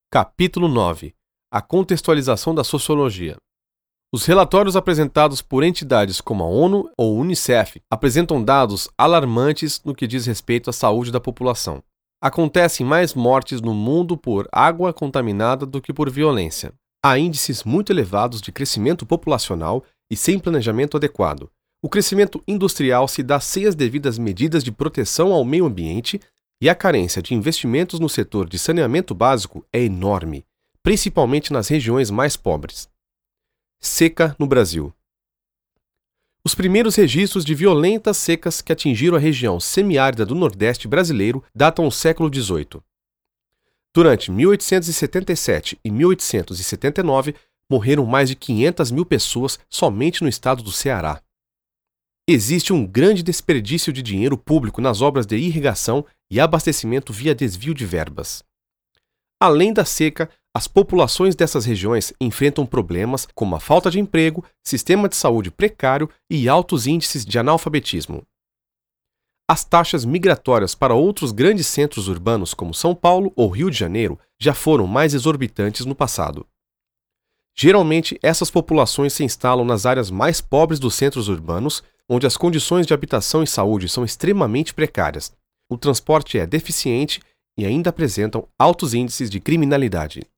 Capítulo 9. A contextualização da sociologia. Os relatórios apresentados por entidades como a ONU ou Unicef apresentam dados alarmantes no que diz respeito à saúde da população. Acontecem mais mortes no mundo por água contaminada do que por violência. Há índices muito elevados de crescimento populacional e sem planejamento adequado. O crescimento industrial se dá sem as devidas medidas de proteção ao meio ambiente e a carência de investimentos no setor de saneamento básico é enorme, principalmente nas regiões mais pobres. Seca no Brasil. Os primeiros registros de violentas secas que atingiram a região semiárida do Nordeste brasileiro datam do século XVIII. Durante 1877 e 1879, morreram mais de 500 mil pessoas somente no estado do Ceará. Existe um grande desperdício de dinheiro público nas obras de irrigação e abastecimento via desvio de verbas. Além da seca, as populações dessas regiões enfrentam problemas como a falta de emprego, sistema de saúde precário e altos índices de analfabetismo. As taxas migratórias para outros grandes centros urbanos como São Paulo ou Rio de Janeiro já foram mais exorbitantes no passado. Geralmente, essas populações se instalam nas áreas mais pobres dos centros urbanos, onde as condições de habitação e saúde são extremamente precárias. O transporte é deficiente e ainda apresentam altos índices de criminalidade.